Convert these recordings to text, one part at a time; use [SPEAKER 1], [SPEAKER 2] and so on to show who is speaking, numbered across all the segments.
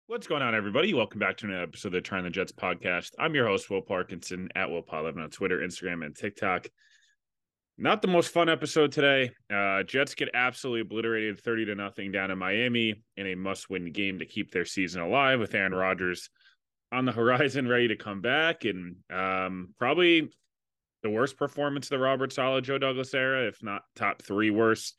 [SPEAKER 1] What's going on, everybody? Welcome back to another episode of the Trying the Jets podcast. I'm your host, Will Parkinson, at WillPod11 on Twitter, Instagram, and TikTok. Not the most fun episode today. Jets get absolutely obliterated 30-0 down in Miami in a must-win game to keep their season alive with Aaron Rodgers on the horizon, ready to come back. And probably the worst performance of the Robert Saleh, Joe Douglas era, if not top three worst.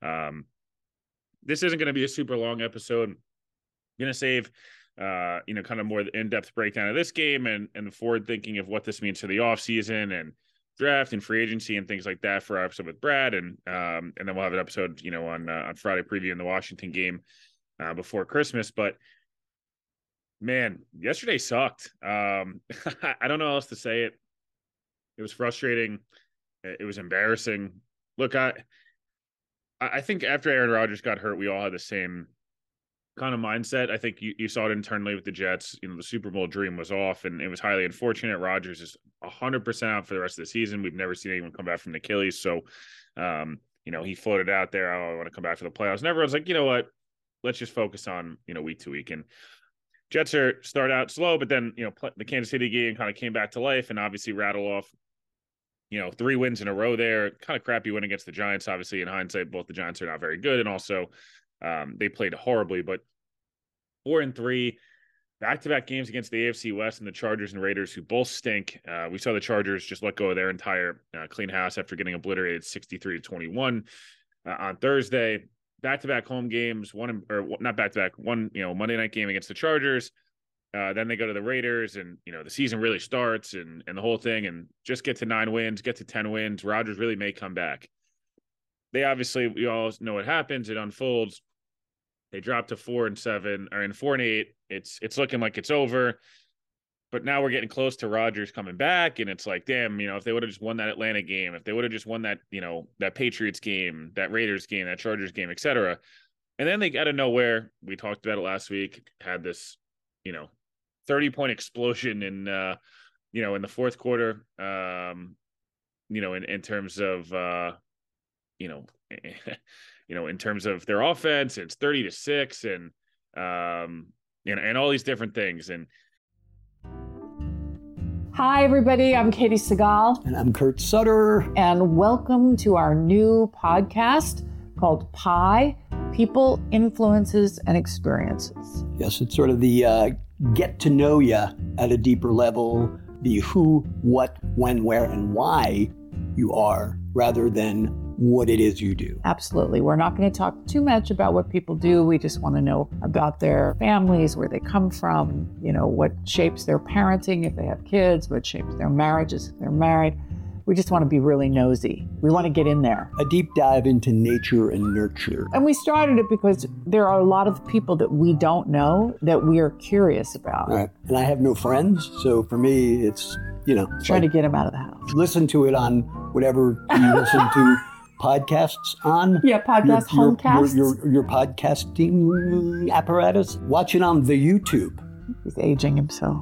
[SPEAKER 1] This isn't going to be a super long episode. Going to save, kind of more in-depth breakdown of this game and the forward thinking of what this means for the offseason and draft and free agency and things like that for our episode with Brad. And then we'll have an episode, on Friday previewing the Washington game before Christmas. But man, yesterday sucked. I don't know how else to say it. It was frustrating. It was embarrassing. Look, I think after Aaron Rodgers got hurt, we all had the same kind of mindset. I think you saw it internally with the Jets. The Super Bowl dream was off, and it was highly unfortunate. Rodgers is 100% out for the rest of the season. We've never seen anyone come back from the Achilles. So, he floated out there, I want to come back for the playoffs. And everyone's like, you know what? Let's just focus on, week to week. And Jets start out slow, but then, the Kansas City game kind of came back to life and obviously rattle off, 3 wins in a row there. Kind of crappy win against the Giants. Obviously, in hindsight, both the Giants are not very good. And also, they played horribly, but 4-3, back-to-back games against the AFC West and the Chargers and Raiders, who both stink. We saw the Chargers just let go of their entire clean house after getting obliterated 63-21 on Thursday. Back-to-back home games, one Monday night game against the Chargers. Then they go to the Raiders, and the season really starts and the whole thing, and just get to 9 wins, get to 10 wins. Rodgers really may come back. We all know what happens. It unfolds. They dropped to 4-7 or in 4-8. It's looking like it's over. But now we're getting close to Rodgers coming back, and it's like, damn, if they would have just won that Atlanta game, if they would have just won that, that Patriots game, that Raiders game, that Chargers game, etc. And then they out of nowhere, we talked about it last week, had this, 30-point explosion in in the fourth quarter. In terms of in terms of their offense, it's 30-6 and all these different things. And
[SPEAKER 2] hi, everybody. I'm Katie Segal.
[SPEAKER 3] And I'm Kurt Sutter.
[SPEAKER 2] And welcome to our new podcast called PIE, People, Influences, and Experiences.
[SPEAKER 3] Yes, it's sort of the get to know you at a deeper level, the who, what, when, where, and why you are, rather than what it is you do.
[SPEAKER 2] Absolutely. We're not going to talk too much about what people do. We just want to know about their families, where they come from, what shapes their parenting if they have kids, what shapes their marriages if they're married. We just want to be really nosy. We want to get in there.
[SPEAKER 3] A deep dive into nature and nurture.
[SPEAKER 2] And we started it because there are a lot of people that we don't know that we are curious about.
[SPEAKER 3] Right. And I have no friends, so for me, it's,
[SPEAKER 2] trying to get them out of the house.
[SPEAKER 3] Listen to it on whatever you listen to podcasts on.
[SPEAKER 2] Yeah, homecasts.
[SPEAKER 3] Your podcasting apparatus. Watch it on the YouTube.
[SPEAKER 2] He's aging himself.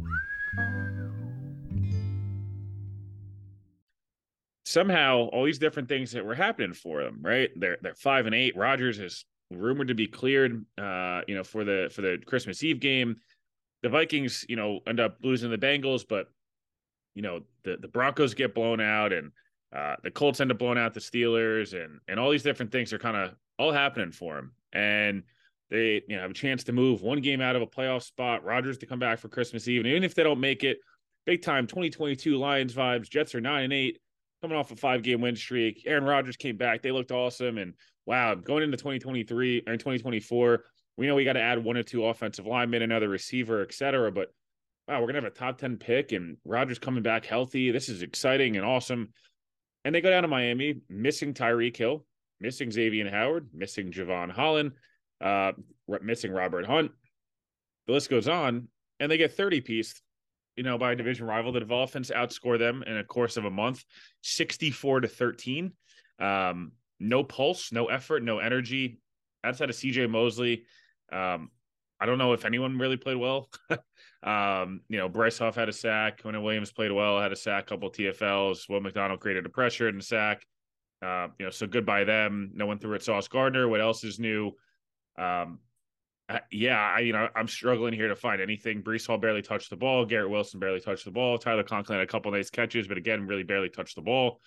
[SPEAKER 1] Somehow, all these different things that were happening for them, right? They're 5-8. Rodgers is rumored to be cleared, for the Christmas Eve game. The Vikings, end up losing the Bengals, but the Broncos get blown out, and the Colts end up blowing out the Steelers, and all these different things are kind of all happening for them. And they, have a chance to move one game out of a playoff spot, Rodgers to come back for Christmas Eve. And even if they don't make it, big time 2022 Lions vibes. Jets are 9-8, coming off a 5-game win streak. Aaron Rodgers came back. They looked awesome. And wow, going into 2023 or 2024, we know we got to add 1 or 2 offensive linemen, another receiver, et cetera. But wow, we're going to have a top 10 pick and Rodgers coming back healthy. This is exciting and awesome. And they go down to Miami, missing Tyreek Hill, missing Xavier Howard, missing Javon Holland, missing Robert Hunt. The list goes on. And they get 30-pieced, by a division rival. The Dolphins outscore them in a course of a month, 64-13. No pulse, no effort, no energy. Outside of CJ Mosley, I don't know if anyone really played well. Bryce Huff had a sack. Quentin Williams played well, had a sack, couple TFLs. Will McDonald created a pressure and a sack. So goodbye them. No one threw at Sauce Gardner. What else is new? I'm struggling here to find anything. Breece Hall barely touched the ball. Garrett Wilson barely touched the ball. Tyler Conklin had a couple nice catches, but again, really barely touched the ball.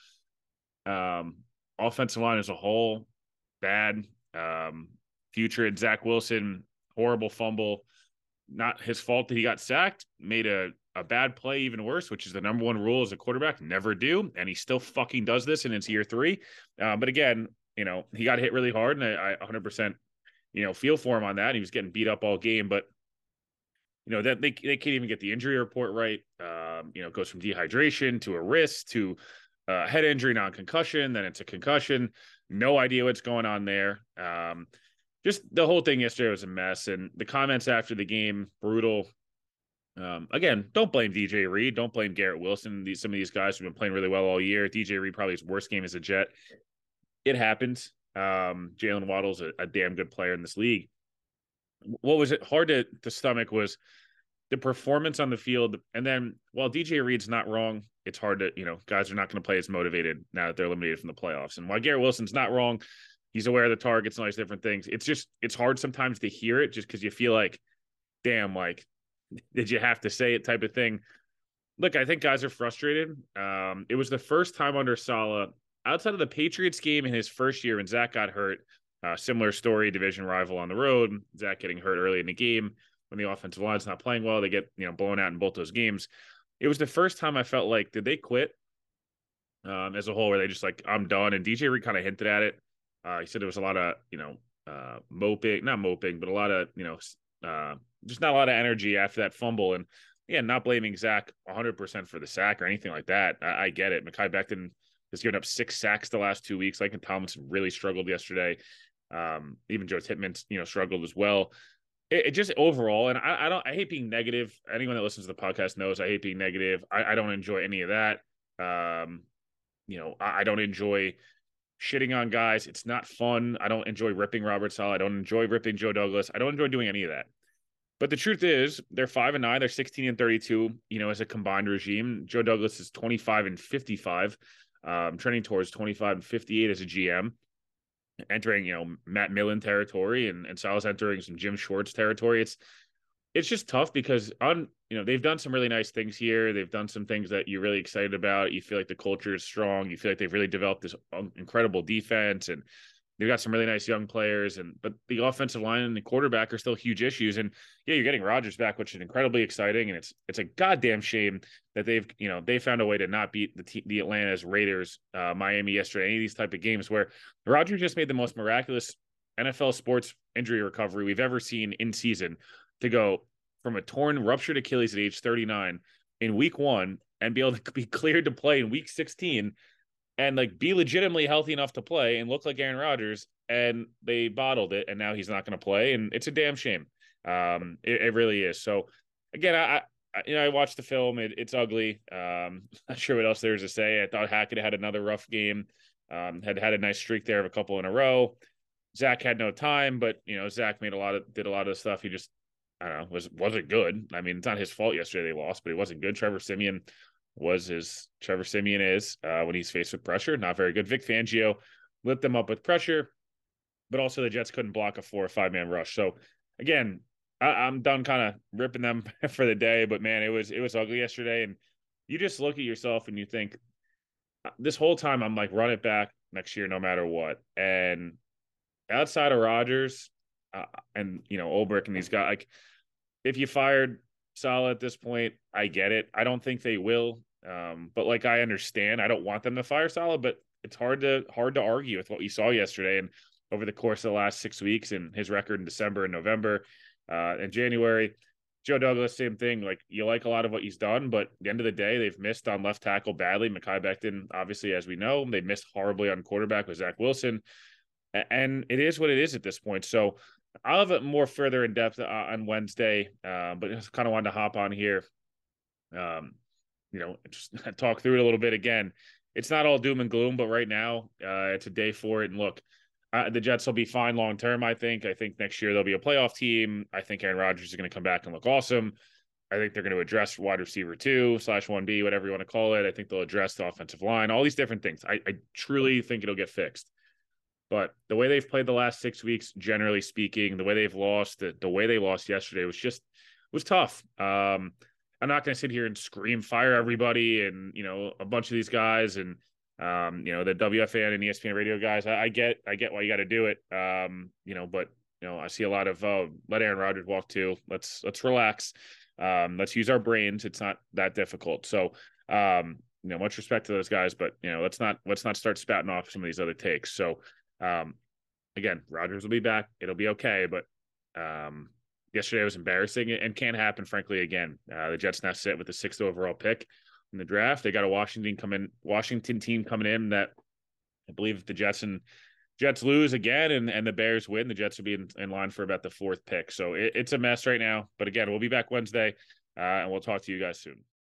[SPEAKER 1] Offensive line as a whole, bad. Future and Zach Wilson, horrible fumble. Not his fault that he got sacked. Made a bad play even worse, which is the number one rule as a quarterback. Never do. And he still fucking does this, and it's year 3. But again, he got hit really hard, and I 100%, feel for him on that. He was getting beat up all game, but that they can't even get the injury report right. It goes from dehydration to a wrist to head injury, non-concussion, then it's a concussion. No idea what's going on there. Just the whole thing yesterday was a mess, and the comments after the game, brutal. Again, don't blame DJ Reed. Don't blame Garrett Wilson. Some of these guys have been playing really well all year. DJ Reed probably his worst game as a Jet. It happens. Jalen Waddle's a damn good player in this league. What was it hard to stomach was the performance on the field. And then while DJ Reed's not wrong, it's hard to, guys are not going to play as motivated now that they're eliminated from the playoffs. And while Garrett Wilson's not wrong, he's aware of the targets and all these different things. It's hard sometimes to hear it just because you feel like, damn, like, did you have to say it type of thing. Look, I think guys are frustrated. It was the first time under Saleh, outside of the Patriots game in his first year when Zach got hurt. Similar story, division rival on the road. Zach getting hurt early in the game when the offensive line's not playing well. They get blown out in both those games. It was the first time I felt like, did they quit as a whole? Where they just like, I'm done. And DJ Reed kind of hinted at it. He said there was a lot of not moping, but a lot of just not a lot of energy after that fumble. And yeah, not blaming Zach 100% for the sack or anything like that. I get it. Mekhi Becton has given up 6 sacks the last 2 weeks. Like, and Tomlinson really struggled yesterday. Even Joe Tippmann, struggled as well. It just overall, and I hate being negative. Anyone that listens to the podcast knows I hate being negative. I don't enjoy any of that. I don't enjoy shitting on guys. It's not fun. I don't enjoy ripping Robert Saleh. I don't enjoy ripping Joe Douglas. I don't enjoy doing any of that. But the truth is, they're 5-9. They're 16-32. As a combined regime. Joe Douglas is 25-55. Trending towards 25-58 as a GM. Entering, Matt Millen territory, and Saleh's entering some Jim Schwartz territory. It's just tough because they've done some really nice things here. They've done some things that you're really excited about. You feel like the culture is strong. You feel like they've really developed this incredible defense, and they've got some really nice young players. But the offensive line and the quarterback are still huge issues. And yeah, you're getting Rodgers back, which is incredibly exciting. And it's a goddamn shame that they found a way to not beat the Atlanta's Raiders, Miami yesterday. Any of these type of games where Rodgers just made the most miraculous NFL sports injury recovery we've ever seen in season, to go from a torn, ruptured Achilles at age 39 in week 1 and be able to be cleared to play in week 16 and like be legitimately healthy enough to play and look like Aaron Rodgers, and they bottled it, and now he's not going to play, and it's a damn shame. It really is. So again, I watched the film. It's ugly. Not sure what else there's to say. I thought Hackett had another rough game. Had a nice streak there of a couple in a row. Zach had no time, but Zach did a lot of the stuff. He just, I don't know, wasn't good. I mean, it's not his fault yesterday they lost, but he wasn't good. Trevor Siemian is when he's faced with pressure. Not very good. Vic Fangio lit them up with pressure, but also the Jets couldn't block a 4 or 5 man rush. So again, I'm done kind of ripping them for the day, but man, it was ugly yesterday. And you just look at yourself and you think, this whole time I'm like, run it back next year no matter what. And outside of Rodgers and Ulbrich and these guys, like, if you fired Saleh at this point, I get it. I don't think they will. But like, I understand. I don't want them to fire Saleh, but it's hard to argue with what we saw yesterday and over the course of the last 6 weeks and his record in December and November and January. Joe Douglas, same thing. Like, you like a lot of what he's done, but at the end of the day, they've missed on left tackle badly. Mekhi Becton, obviously, as we know, they missed horribly on quarterback with Zach Wilson. And it is what it is at this point. So I'll have it more further in depth on Wednesday, but just kind of wanted to hop on here, just talk through it a little bit again. It's not all doom and gloom, but right now it's a day for it. And look, the Jets will be fine long term, I think. I think next year they'll be a playoff team. I think Aaron Rodgers is going to come back and look awesome. I think they're going to address wide receiver 2/1B, whatever you want to call it. I think they'll address the offensive line, all these different things. I truly think it'll get fixed. But the way they've played the last 6 weeks, generally speaking, the way they've lost, the way they lost yesterday was tough. I'm not going to sit here and scream fire everybody and, a bunch of these guys and, the WFAN and ESPN radio guys. I get why you got to do it. But I see a lot of let Aaron Rodgers walk too. Let's relax. Let's use our brains. It's not that difficult. So, much respect to those guys, but let's not start spouting off some of these other takes. So, again, Rodgers will be back. It'll be okay. But yesterday was embarrassing and can't happen, frankly, again. The Jets now sit with the 6th overall pick in the draft. They got a Washington team coming in that I believe if the Jets lose again and the Bears win, the Jets will be in line for about the 4th pick. So it's a mess right now. But again, we'll be back Wednesday, and we'll talk to you guys soon.